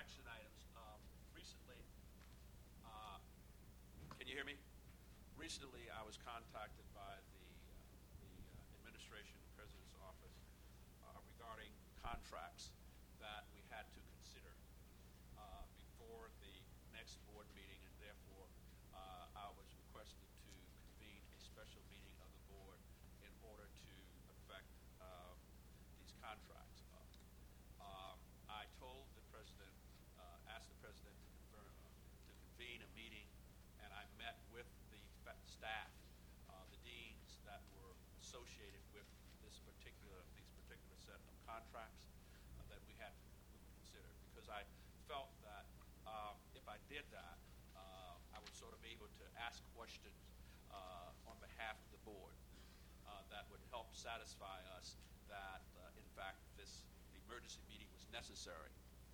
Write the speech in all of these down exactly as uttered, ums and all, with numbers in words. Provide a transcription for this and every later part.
action items. Um, recently, uh, can you hear me? Recently, I was contacted by the, uh, the uh, administration, the president's office, uh, regarding contracts that we had to consider uh, before the next board meeting, and therefore uh, I was requested to convene a special meeting of the board in order to effect uh, these contracts. Uh, um, I told the president, uh, asked the president to, confirm, uh, to convene a meeting, and I met with the staff, uh, the deans that were associated with this particular, these particular set of contracts uh, that we had to consider, because I felt that uh, if I did that, uh, I would sort of be able to ask questions uh, on behalf of the board uh, that would help satisfy us that, uh, in fact, this emergency meeting was necessary.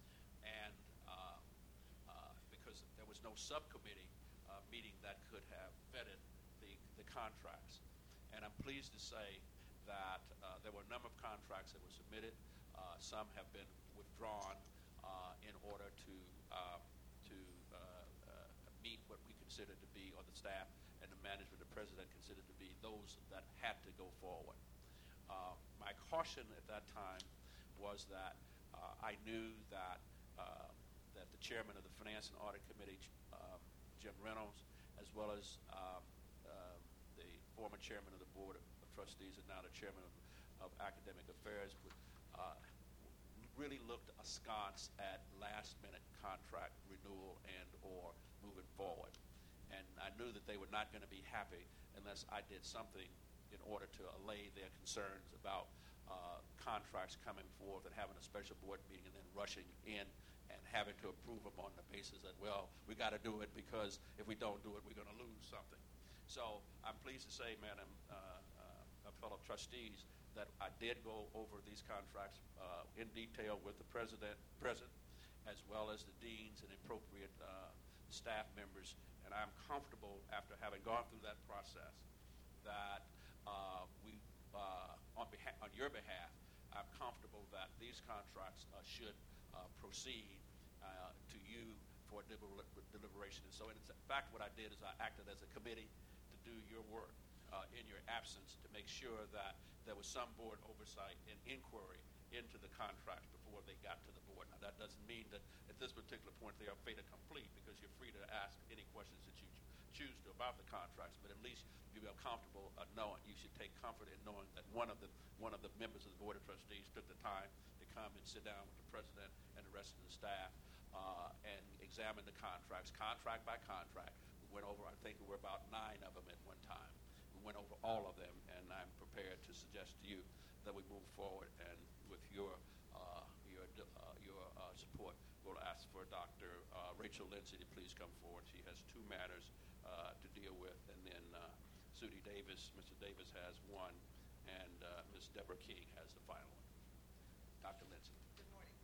And uh, uh, because there was no subcommittee uh, meeting that could have vetted the, the contracts. And I'm pleased to say that uh, there were a number of contracts that were submitted. Uh, some have been withdrawn uh, in order to, uh, to uh, uh, meet what we consider to be, or the staff and the management, the president considered to be those that had to go forward. Uh, my caution at that time was that uh, I knew that uh, that the chairman of the Finance and Audit Committee, um, Jim Reynolds, as well as um, uh, the former chairman of the Board of Trustees and now the chairman of, of Academic Affairs, would uh, really looked askance at last-minute contract renewal and or moving forward. And I knew that they were not going to be happy unless I did something in order to allay their concerns about uh, contracts coming forth and having a special board meeting and then rushing in and having to approve them on the basis that, well, we got to do it because if we don't do it, we're going to lose something. So I'm pleased to say, Madam uh, uh, fellow trustees, that I did go over these contracts uh, in detail with the president, president, as well as the deans and appropriate uh, staff members, and I'm comfortable after having gone through that process that uh, we, uh, on behalf, on your behalf, I'm comfortable that these contracts uh, should uh, proceed uh, to you for deliber- deliberation. And so, in fact, what I did is I acted as a committee to do your work uh, in your absence to make sure that there was some board oversight and inquiry into the contracts before they got to the board. Now, that doesn't mean that at this particular point they are fait accompli, because you're free to ask any questions that you choose to about the contracts, but at least you feel comfortable uh, knowing, you should take comfort in knowing that one of the one of the members of the Board of Trustees took the time to come and sit down with the president and the rest of the staff uh, and examine the contracts, contract by contract. We went over, I think there were about nine of them at one time. We went over all of them, and I'm prepared to suggest to you that we move forward, and with your uh, your uh, your uh, support, we'll ask for Doctor Uh, Rachel Lindsay to please come forward. She has two matters uh, to deal with, and then uh, Sudie Davis, Mister Davis has one, and uh, Miz Deborah King has the final one. Doctor Lindsay. Good morning.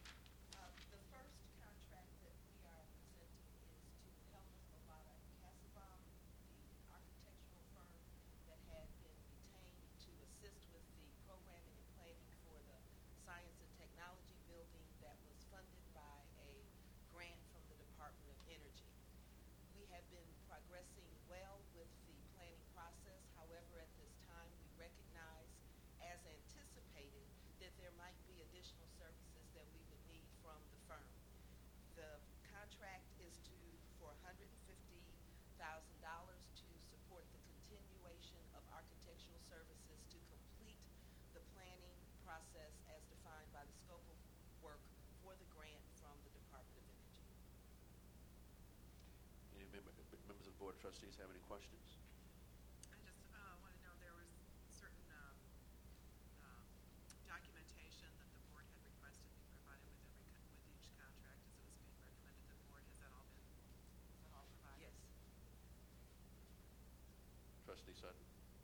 Uh, the first contract that we are presenting is to Helmut Obata Casabom, the architectural firm that had been retained to assist with the programming and planning for the Science and Technology building that was funded by a grant from the Department of Energy. We have been progressing well with the planning process. However, at this time, we recognize, as anticipated, that there might be additional services that we would need from the firm. The contract is to for one hundred fifty thousand dollars to support the continuation of architectural services to complete the planning process as defined by the scope of work for the grant from the Department of Energy. Any member, members of the Board of Trustees have any questions? I just uh, want to know, there was certain um, um, documentation that the board had requested be provided with every co- with each contract as it was being recommended to the board. Has that all been, is that all provided? Yes. Trustee Sutton.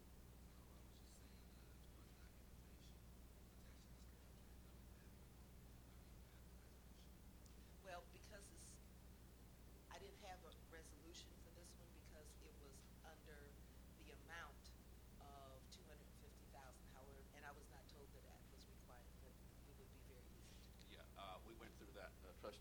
Well, because it's, I didn't have a resolution for this one because it was under the amount of two hundred fifty thousand dollars. However, and I was not told that that was required, but it would be very easy to do. Yeah, uh, we went through that, uh, Trustee uh,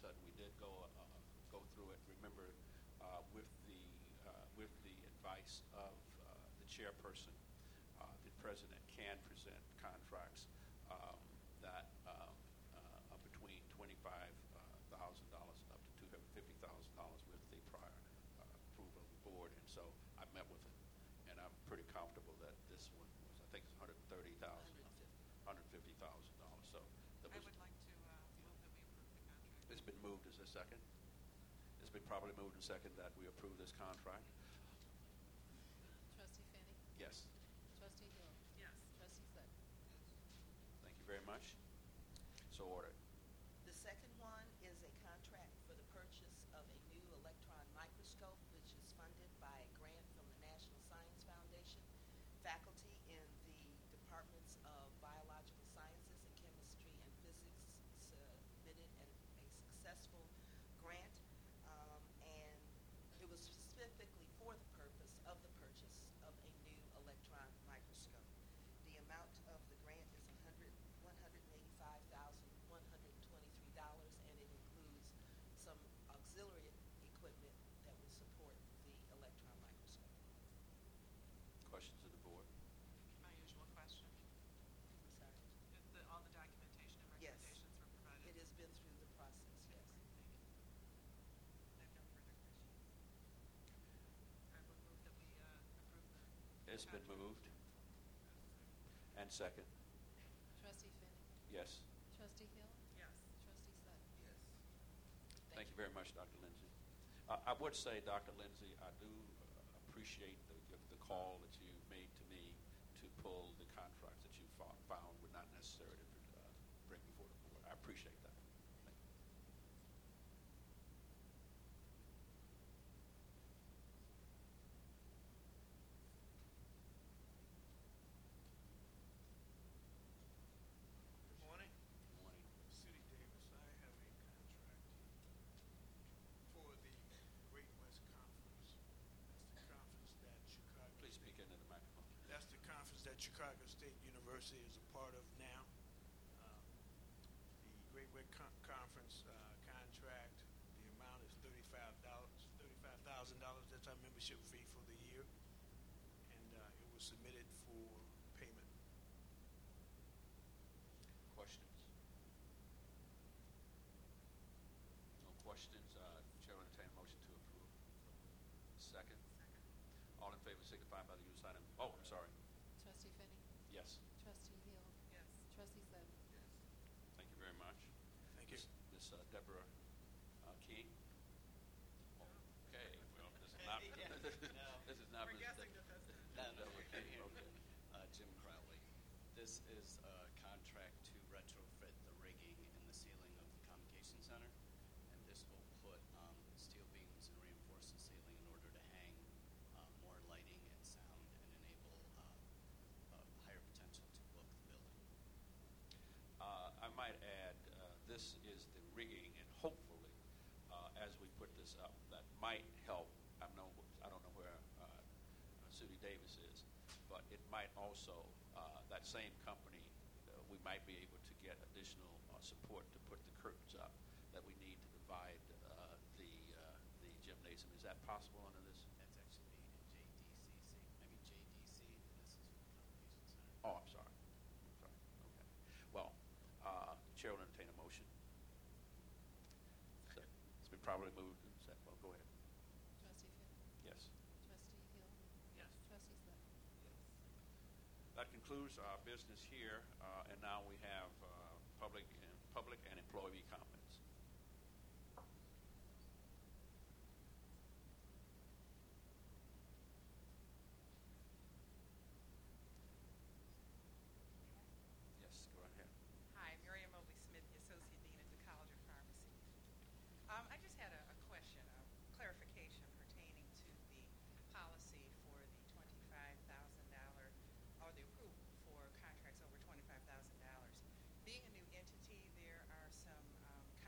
Sutton, we did go, uh, go through it. Remember, uh, with the, uh, with the advice of uh, the chairperson, uh, the president can present contracts um, that um, uh, are between twenty-five thousand dollars up to two hundred fifty thousand dollars with the prior uh, approval of the board. And so I met with him, and I'm pretty comfortable that this one was, I think it's one hundred thirty thousand dollars. one hundred fifty thousand dollars. So that I was, would like to uh, move that we approve the contract. it's been moved. Is there a second? It's been properly moved and second that we approve this contract. Trustee Finney? Yes. Trustee Hill? Yes. Trustee Sutton? Thank you very much. So ordered. The second one is a contract for the purchase of a new electron microscope, which is funded by a grant from the National Science Foundation. Faculty in the departments of biological sciences and chemistry and physics submitted an, a successful grant, um, and it was specifically for the purpose of the purchase of a new electron microscope. The amount of the grant is one hundred one hundred eighty-five thousand one hundred twenty-three dollars, and it includes some auxiliary equipment that will support the electron microscope. Questions of the board? My usual question. I'm sorry. If the, all the documentation and Yes. recommendations were provided? It has been through the process, yes. Thank you. I have no further questions. I would move that we uh, approve the It's been contract. moved. And second? Trustee Finney? Yes. Trustee Hill? Yes. Trustee Sutton? Yes. Thank you very much, Doctor Lindsay. Uh, I would say, Doctor Lindsay, I do uh, appreciate the, the call that you made to me to pull the contracts that you fo- found were not necessary to uh, bring before the board. I appreciate that. Thank you. Good morning. Good morning. City Davis, I have a contract for the Great West Conference. That's the conference that Chicago. Please State- speak into the microphone. That's the conference that Chicago State University is a part of now. Um, The Great West Con- Conference uh, contract, the amount is thirty-five dollars, thirty-five thousand dollars. That's our membership fee for the year. And uh, it was submitted for payment. Questions? No questions. Uh, Chair will entertain a motion to approve. Second. Second. All in favor signify by the use sign. Oh, I'm sorry. Trustee Finney? Yes. Trustee Hill? Yes. Trustee Sutton? Thank you very much. Thank you. Miss uh, Deborah uh, King. Okay, well, this is not, Yeah, no. this is not. We're Miss guessing De- that that's it. No, no, Deborah okay. King, okay. Uh, Jim Crowley. This is a contract to retrofit the rigging in the ceiling of the Convocation Center, and this will put um, steel beams and reinforce the ceiling in order to hang uh, more lighting and sound and enable uh, uh, higher potential to book the building. Uh, I might add, uh, this is the rigging, and hopefully, uh, as we put this up, that might help. I know, I don't know where uh, Sudi Davis is, but it might also, uh, that same company, uh, we might be able to get additional uh, support to put the curtains up that we need to provide uh, the uh, the gymnasium. Is that possible under this? That's actually in J D C C, I mean J D C, and this is for the Convocation Center. Oh, I'm sorry. I'm sorry. Okay. Well, uh, Chair will entertain a motion. Second. It's been probably moved and said. Well, go ahead. Trustee Finney? Yes. Trustee Hill? Yes. Trustee Sutton? That concludes our business here, uh, and now we have uh, public and public and employee comments. Yes, go ahead. Hi, Miriam Mobley Smith, the Associate Dean at the College of Pharmacy. Um, I just had a, a question, a clarification pertaining to the policy for the twenty-five thousand dollars, or the approval for contracts over twenty-five thousand dollars. Being a new entity, there are some um,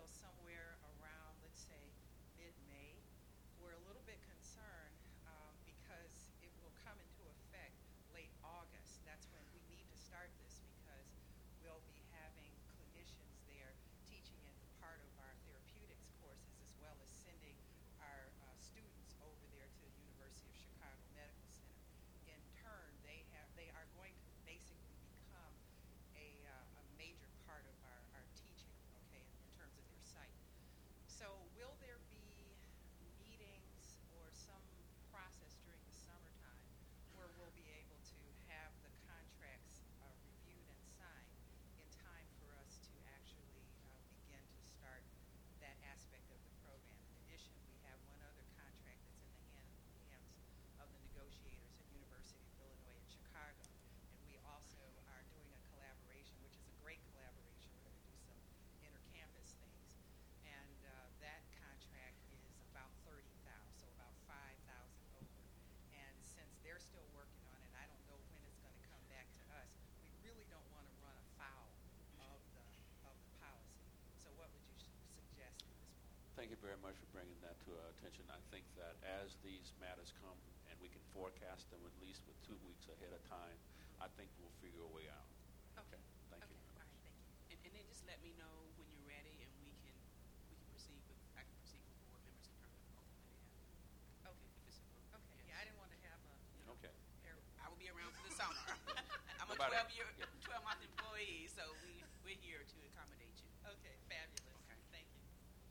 somewhere around, let's say, mid-May. We're a little bit concerned um, because it will come into effect late August. That's when we need to start this because we'll be having clinicians there teaching in part of our therapeutics courses as well as sending our uh, students over there to the University of Chicago Medical Center. In turn, they have they are going to basically become a, uh, a major part of our, our teaching, okay, in, in terms of their site. So will there be meetings or some process during the summertime where we'll be able to have the contracts uh, reviewed and signed in time for us to actually uh, begin to start that aspect of the program? In addition, we have one other contract that's in the hand, hands of the negotiators at University of Illinois in Chicago. And we also are doing a collaboration, which is a great collaboration. We're going to do some inter-campus things. And uh, that contract is about thirty thousand, so about five thousand over. And since they're still working on it, I don't know when it's going to come back to us. We really don't want to run afoul of the of the policy. So what would you su- suggest at this point? Thank you very much for bringing that to our attention. I think that as these matters come and we can forecast them at least with two weeks ahead of time, I think we'll figure a way out. Okay. Thank okay. you. All right. Thank you. And, and then just let me know when you're ready, and we can we can proceed with I can proceed with board members in terms of ultimately have. Okay. If it's approved. Okay. Yes. Yeah, I didn't want to have a you know, Okay. air- I will be around for the summer. I'm a Nobody- twelve year, twelve month employee, so we we're here to accommodate you. Okay. Fabulous. Okay. Thank you.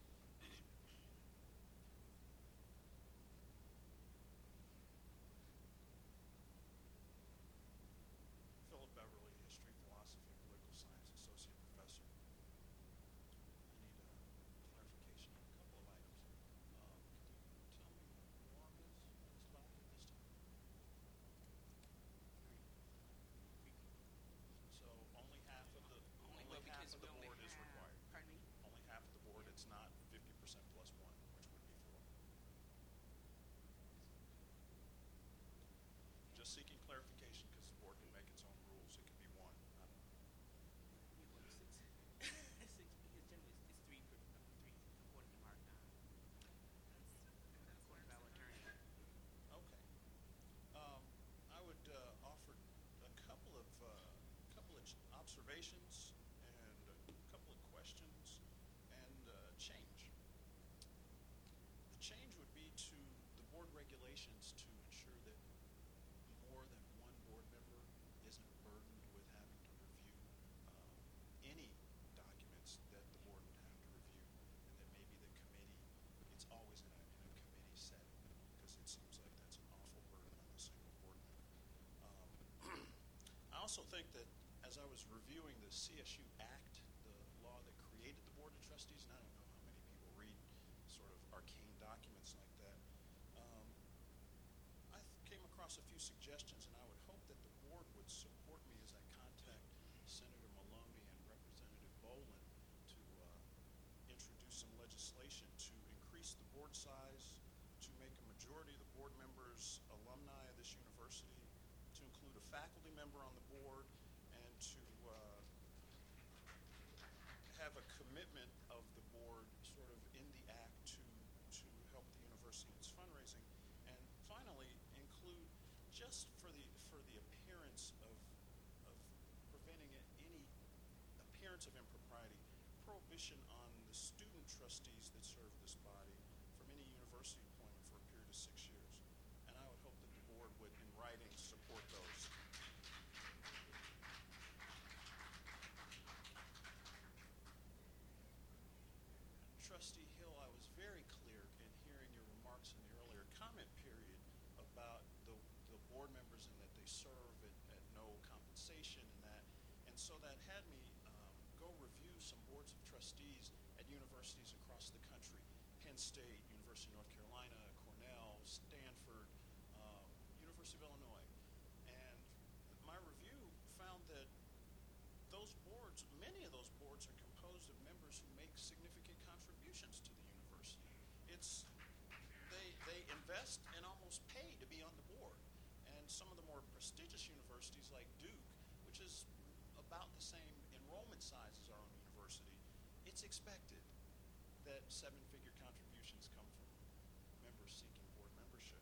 Philip Beverly, History, Philosophy, and Political Science Associate Professor. I need a clarification on a couple of items. Um, Can you tell me what quorum is in this body at this time? So only half of the, Only, only well, half because of we the only board is have, required. Pardon me? Only half of the board, it's not fifty percent plus one, which would be four. Just seeking clarification because the board can make its own rules. It could be one. I don't know. Yeah, well, it's six. Six because generally it's, it's three per, uh, three according to Mark nine. That's According to our attorney. Okay. Um, I would uh, offer a couple of uh, couple of ch- observations and a couple of questions and uh, change. The change would be to the board regulations to ensure that more than one board member isn't burdened with having to review um, any documents that the board would have to review, and that maybe the committee, it's always in a, in a committee setting, because it seems like that's an awful burden on a single board member. Um, I also think that as I was reviewing the C S U Act, the law that created the Board of Trustees, and I don't know how many people read sort of arcane documents like that, um, I th- came across a few suggestions, and I would hope that the board would support me as I contact Senator Maloney and Representative Boland to uh, introduce some legislation to increase the board size, to make a majority of the board members alumni of this university, to include a faculty member on the board, and to uh, have a commitment of the board sort of in the act to to help the university in its fundraising, and finally include, just for the for the appearance of of preventing a- any appearance of impropriety, prohibition on the student trustees that serve this body from any university appointment for a period of six years. And I would hope that the board would, in writing, support those. Trustee Hill, I was very clear in hearing your remarks in the earlier comment period about the, the board members and that they serve at, at no compensation and that. And so that had me um, go review some boards of trustees at universities across the country. Penn State, University of North Carolina, Cornell, Stanford, um, University of Illinois. And my review found that those boards, many of those boards are composed of members who make significant contributions to the university. It's, they, they invest and almost pay to be on the board. And some of the more prestigious universities like Duke, which is about the same enrollment size as our own university, it's expected that seven-figure contributions come from members seeking board membership.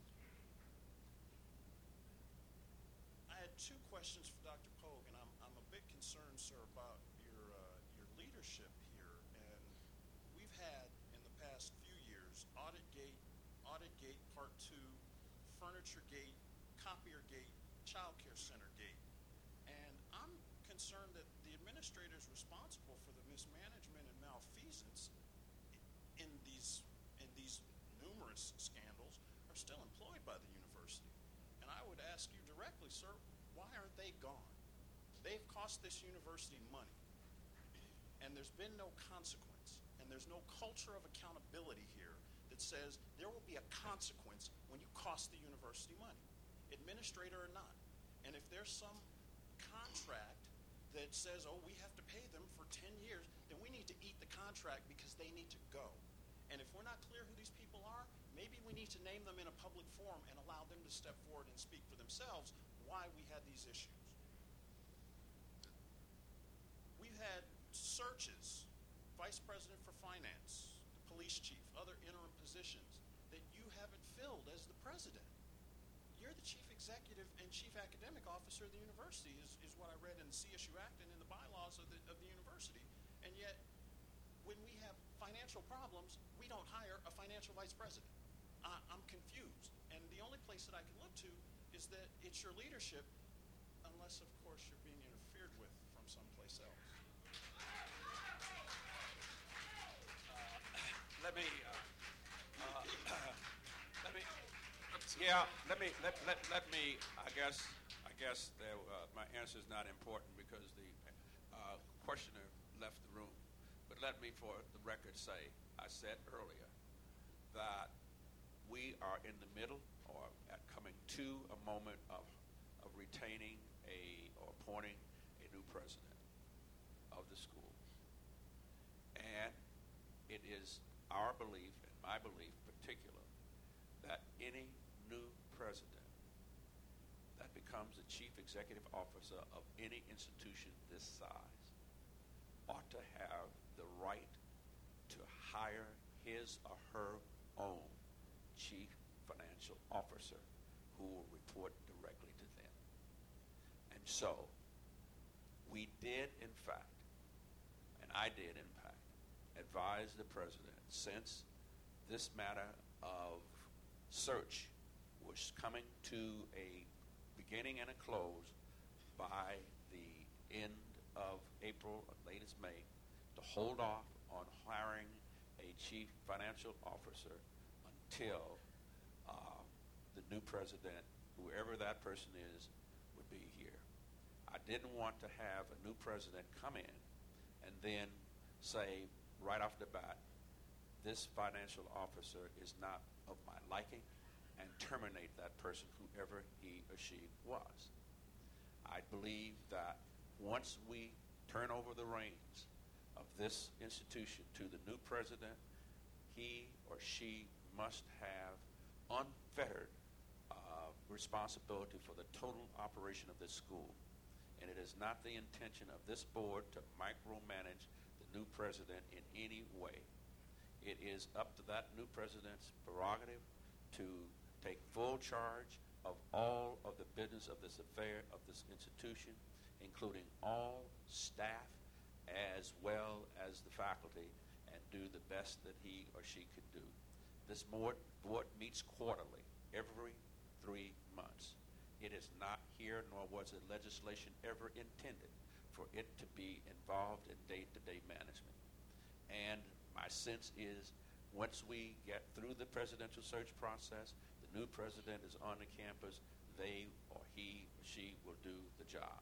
I had two questions for Doctor Pogue, and I'm, I'm a bit concerned, sir, about your, uh, your leadership here. And we've had, in the past few years, AuditGate, AuditGate Part two, FurnitureGate, CopierGate, Child Care Center Gate. And I'm concerned that the administrators responsible for the mismanagement and malfeasance in these, in these numerous scandals are still employed by the university. And I would ask you directly, sir, why aren't they gone? They've cost this university money, and there's been no consequence, and there's no culture of accountability here that says there will be a consequence when you cost the university money, administrator or not. And if there's some contract that says, oh, we have to pay them for ten years, then we need to eat the contract because they need to go. And if we're not clear who these people are, maybe we need to name them in a public forum and allow them to step forward and speak for themselves why we had these issues. We've had searches, vice president for finance, the police chief, other interim positions that you haven't filled as the president. You're the chief executive and chief academic officer of the university, is, is what I read in the C S U Act and in the bylaws of the, of the university. And yet, when we have financial problems, we don't hire a financial vice president. I, I'm confused. And the only place that I can look to is that it's your leadership, unless, of course, you're being interfered with from someplace else. Let me, uh, uh, let me, yeah, let me, let, let, let me, I guess, I guess there, uh, my answer is not important because the uh, questioner left the room. But let me, for the record, say, I said earlier that we are in the middle or at coming to a moment of, of retaining a, or appointing a new president of the school. And it is our belief, and my belief in particular, that any new president that becomes the chief executive officer of any institution this size ought to have the right to hire his or her own chief financial officer who will report directly to them. And so, we did, in fact, and I did, in fact, advise the president, since this matter of search was coming to a beginning and a close by the end of April or latest May, to hold off on hiring a chief financial officer until uh, the new president, whoever that person is, would be here. I didn't want to have a new president come in and then say right off the bat, this financial officer is not of my liking, and terminate that person, whoever he or she was. I believe that once we turn over the reins of this institution to the new president, he or she must have unfettered uh, responsibility for the total operation of this school. And it is not the intention of this board to micromanage the new president in any way. It is up to that new president's prerogative to take full charge of all of the business of this affair, of this institution, including all staff as well as the faculty, and do the best that he or she could do. This board, board meets quarterly, every three months. It is not here, nor was the legislation ever intended for it to be involved in day-to-day management. And my sense is, once we get through the presidential search process, the new president is on the campus, they or he or she will do the job.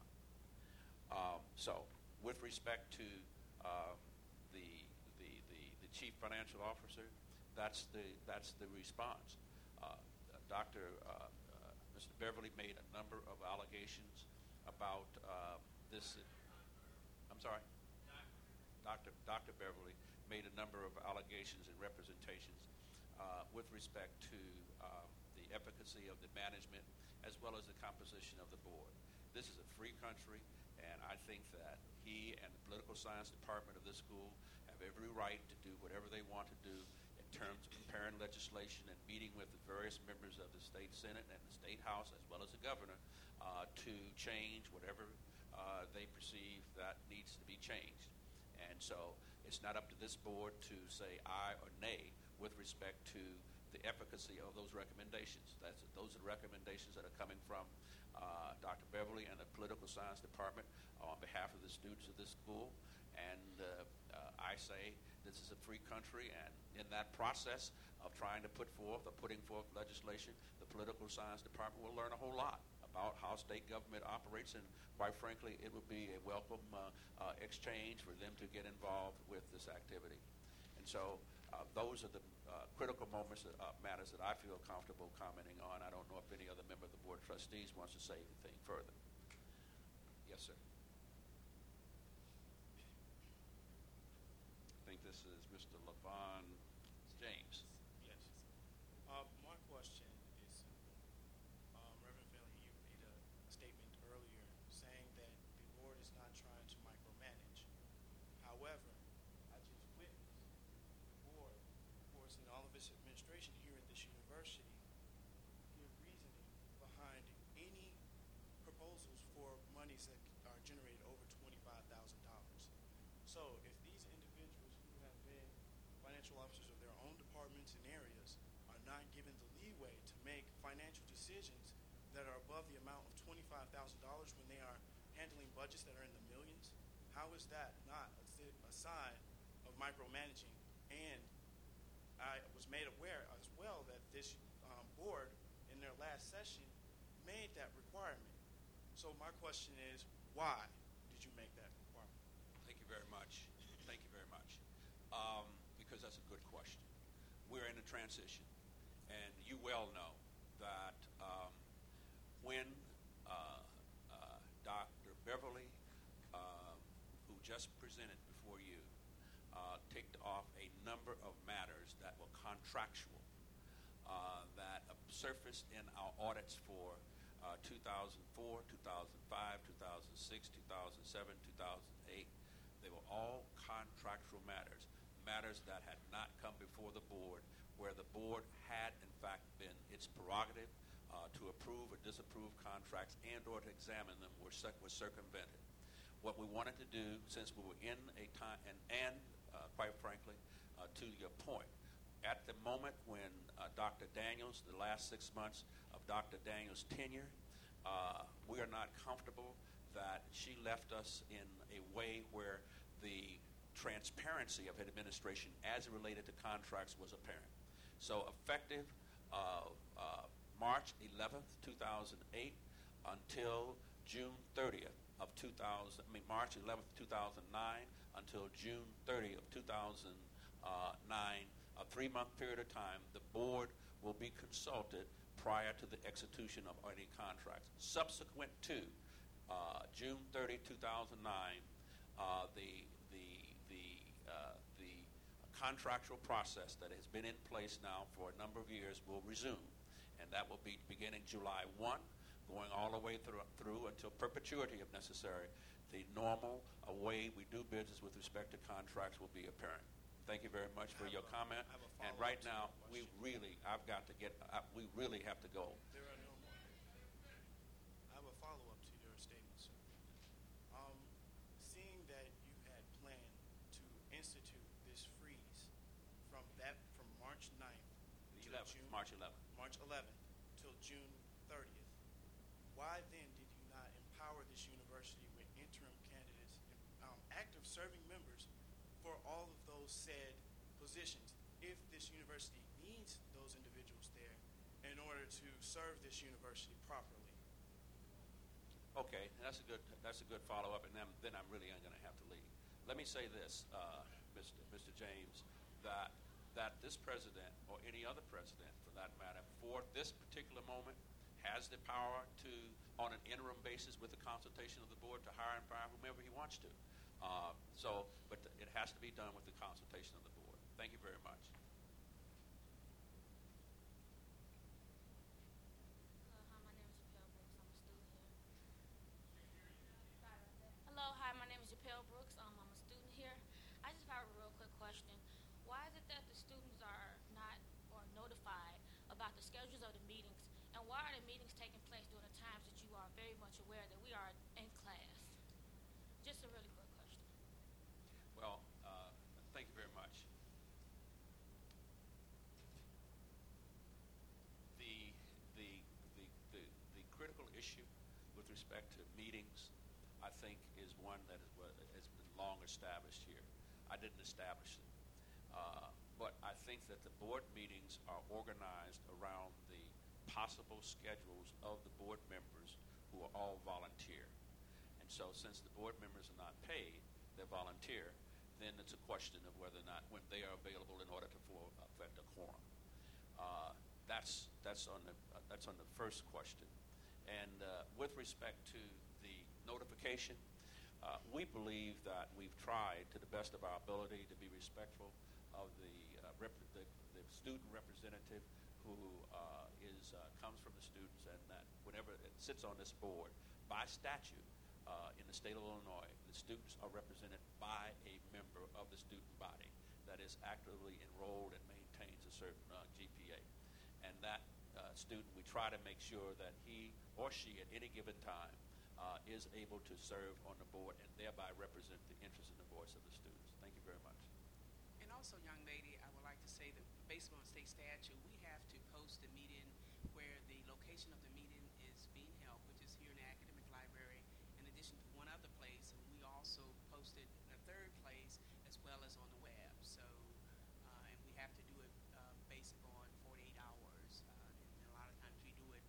Um, so, with respect to uh, the, the the the chief financial officer, that's the that's the response. Uh, Doctor Uh, uh, Mister Beverly made a number of allegations about uh, this. I'm sorry. Doctor Doctor Beverly made a number of allegations and representations uh, with respect to uh, the efficacy of the management as well as the composition of the board. This is a free country, and I think that he and the political science department of this school have have every right to do whatever they want to do in terms of preparing legislation and meeting with the various members of the state Senate and the state House, as well as the governor, uh, to change whatever uh, they perceive that needs to be changed. And so it's not up to this board to say aye or nay with respect to the efficacy of those recommendations. That's, those are the recommendations that are coming from uh, Doctor Beverly and the Political Science Department on behalf of the students of this school. And uh, uh, I say this is a free country, and in that process of trying to put forth or putting forth legislation, the Political Science Department will learn a whole lot about how state government operates, and quite frankly, it would be a welcome uh, uh, exchange for them to get involved with this activity. And so uh, those are the uh, critical moments, that, uh, matters that I feel comfortable commenting on. I don't know if any other member of the Board of Trustees wants to say anything further. Yes, sir. I think this is Mister LaVon James. Yes. Uh, my question is simple. Um, Reverend Finley, you made a, a statement earlier saying that the board is not trying to micromanage. However, I just witnessed the board, of course, and all of its administration here at this university give reasoning behind any proposals for monies that are generated over twenty-five thousand dollars. So if these individuals who have been financial officers of their own departments and areas are not given the leeway to make financial decisions that are above the amount of twenty-five thousand dollars when they are handling budgets that are in the millions, how is that not a, si- a sign of micromanaging? And I was made aware as well that this um, board in their last session made that requirement. So my question is, why did you make that requirement? Thank you very much. Thank you very much. Um, because that's a good question. We're in a transition, and you well know that um, when uh, uh, Doctor Beverly, uh, who just presented before you, uh, ticked off a number of matters that were contractual, uh, that surfaced in our audits for uh, two thousand four, two thousand five, two thousand six, two thousand seven, two thousand eight. They were all contractual matters, matters that had not come before the board, where the board had, in fact, been its prerogative uh, to approve or disapprove contracts and or to examine them were, cir- were circumvented. What we wanted to do, since we were in a time, and, and uh, quite frankly, uh, to your point, at the moment when uh, Doctor Daniels, the last six months of Doctor Daniels' tenure, uh, we are not comfortable that she left us in a way where the transparency of her administration as it related to contracts was apparent. So effective uh, uh, March eleventh, two thousand eight until June thirtieth of two thousand, I mean March eleventh, two thousand nine until June thirtieth of two thousand nine, a three-month period of time, the board will be consulted prior to the execution of any contracts. Subsequent to uh, June thirtieth, two thousand nine, uh, the the the uh, the contractual process that has been in place now for a number of years will resume, and that will be beginning July first, going all the way through through until perpetuity if necessary. The normal uh, way we do business with respect to contracts will be apparent. Thank you very much for your a- comment. I have a And follow-up right to now, that we question. really, I've got to get, uh, we really have to go. There are no more. I have a follow-up to your statement, sir. Um, seeing that you had planned to institute this freeze from that from March ninth to eleventh, June March eleventh. March eleventh till June thirtieth, why then did you not empower this university with interim candidates, um, active serving members for all of those said positions, if this university needs those individuals there in order to serve this university properly? Okay, that's a good, that's a good follow-up, and then, then I'm really going to have to leave. Let me say this, uh, Mister Mister James, that that this president, or any other president for that matter, for this particular moment, has the power to, on an interim basis with the consultation of the board, to hire and fire whomever he wants to. Uh, so, but th- it has to be done with the consultation of the board. Thank you very much. Hello, hi, my name is Japel Brooks. I'm a student here. Hello, hi, my name is Japel Brooks. Um, I'm a student here. I just have a real quick much aware that we are in class? Just a really quick question. Well, uh, thank you very much. The, the, the, the, the critical issue with respect to meetings, I think, is one that is, what has been long established here. I didn't establish it. Uh, but I think that the board meetings are organized around the possible schedules of the board members who are all volunteer. And so since the board members are not paid, they're volunteer, then it's a question of whether or not when they are available in order to for, affect a quorum. Uh, that's that's on the uh, that's on the first question. And uh, with respect to the notification, uh, we believe that we've tried to the best of our ability to be respectful of the uh, rep the, the student representative who uh, is uh, comes from the students, and that whenever it sits on this board by statute uh, in the state of Illinois, the students are represented by a member of the student body that is actively enrolled and maintains a certain uh, G P A. And that uh, student, we try to make sure that he or she at any given time uh, is able to serve on the board and thereby represent the interest and the voice of the students. Thank you very much. And also, young lady, I would like to say that based on state statute, we have to post the meeting where the location of the meeting is being held, which is here in the academic library, in addition to one other place. And we also posted in a third place as well as on the web. So, uh, and we have to do it uh, based on forty-eight hours. Uh, and a lot of times we do it.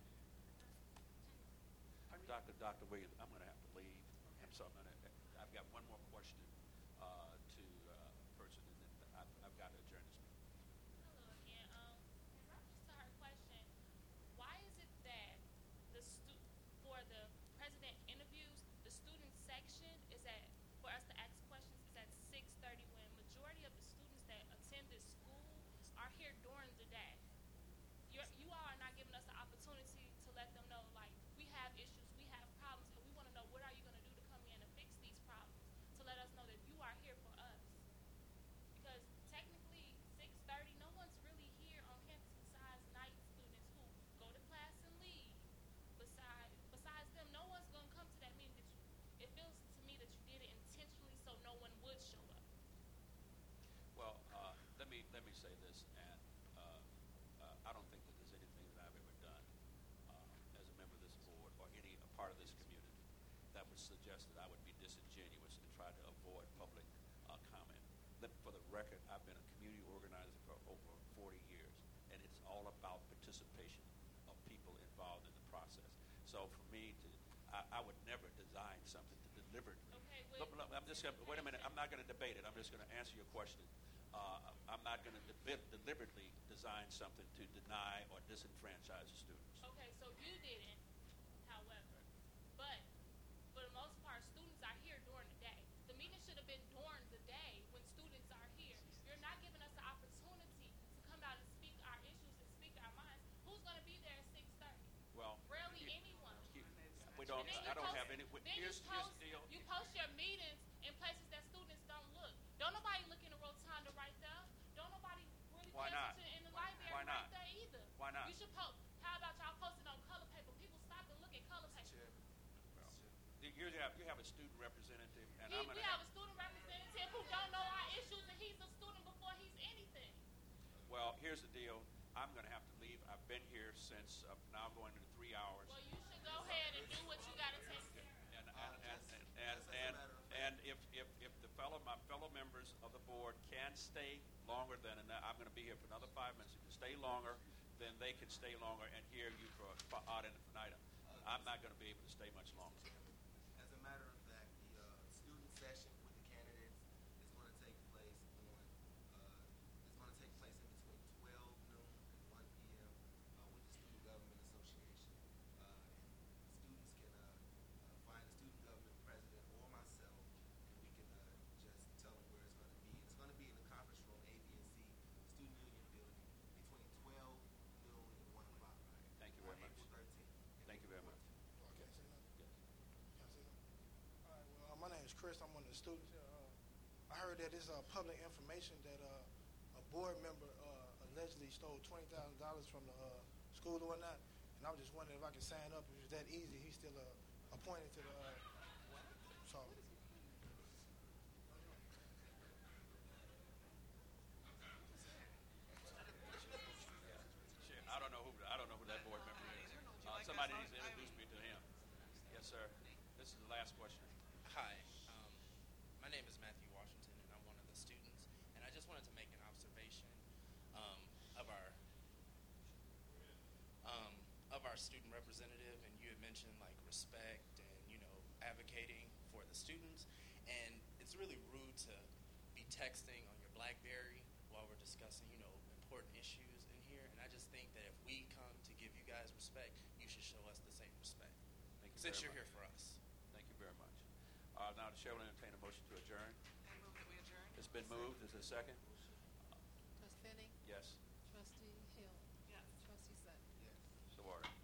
Doctor Doctor Williams, I'm going to have to leave. Okay. I'm sorry. I'm gonna, I've got one more question uh, to uh, a person, and then I've, I've got to adjourn this meeting. Hello again. Um, in reference to her question, why is it that the stu- for the president interviews, the student section is at, for us to ask questions, is at six thirty when majority of the students that attend this school are here during the day? You're, you all are not giving us an opportunity to let them know, like, we have issues, we have problems, and we want to know what are you going to do to come in and fix these problems, to let us know that you are here for us. Because technically, six thirty, no one's really here on campus besides night students who go to class and leave. Besides, besides them, no one's going to come to that meeting. That you, it feels to me that you did it intentionally so no one would show up. Well, uh, let me let me say this, and uh, uh, I don't think that there's anything that I've ever done uh, as a member of this board or any a part of this community that would suggest that I would be disingenuous and try to avoid public uh, comment. Let, for the record, I've been a community organizer for over forty years, and it's all about participation of people involved in the process. So for me to, I, I would never design something to deliberately. Okay, Look, with look, I'm just gonna, wait a minute. I'm not going to debate it. I'm just going to answer your question. Uh, I'm not going to de- deliberately design something to deny or disenfranchise the students. Okay, so you didn't, however, but for the most part, students are here during the day. The meeting should have been during the day when students are here. You're not giving us the opportunity to come out and speak our issues and speak our minds. Who's going to be there at six thirty? Well, Rarely you- anyone. you- we don't. And then you I don't post- have any. Then Here's, you here's post, the deal. you post your meetings in places that students don't look. Don't nobody look in the rotunda right there. Don't nobody really Why pay not? attention in the library Why not? right there either. Why not? You should post. How about y'all posting on color paper? People stop and look at color paper. Well, you you have you have a student representative, and He, I'm we going to have a student representative who don't know our issues, and he's a student before he's anything. Well, here's the deal. I'm going to have to leave. I've been here since uh, now going into three hours. Well, you should go ahead and do what you got to take care of. And and and and and, and if, if if the fellow my fellow members of the board can stay longer than and I'm going to be here for another five minutes. If you stay longer, then they can stay longer and hear you for, for ad infinitum. I'm not going to be able to stay much longer. As a matter of fact, the uh, student session with the candidates is going to take place on uh, is going to take place in between twelve noon and one p m Uh, with the Student Government Association, uh, and students can uh, uh, find the student government president or myself, and we can uh, just tell them where it's going to be. It's going to be in the conference room A, B, and C, Student Union Building, between twelve noon and one o'clock. Thank you very on much. April thirteenth. Thank you very much. Oh, I can't say nothing? Yes. Can I say something? All right, well, uh, my name is Chris. I'm one of the students here. Uh, I heard that it's uh, public information that uh, a board member uh, allegedly stole twenty thousand dollars from the uh, school or whatnot. And I was just wondering if I could sign up. If it's that easy, he's still a, a appointed to the, uh, so. Sure. I don't know who I don't know who that board member is. Uh, like somebody us? needs to I- introduce me to him. Yes, sir. This is the last question. Hi, um, my name is Matthew Washington, and I'm one of the students. And I just wanted to make an observation um, of our um, of our student representative. And you had mentioned like respect and you know advocating for the students. And it's really rude to be texting on your BlackBerry while we're discussing you know important issues in here. And I just think that if we come to give you guys respect, you should show us the same respect. Thank you Since very you're much. here for us. Thank you very much. Uh, now the chair will entertain a motion to adjourn. I move that we adjourn. It's been moved. Is there a second? Trustee Finney? Yes. Trustee Hill? Yes. Trustee Sutton? Yes. So ordered.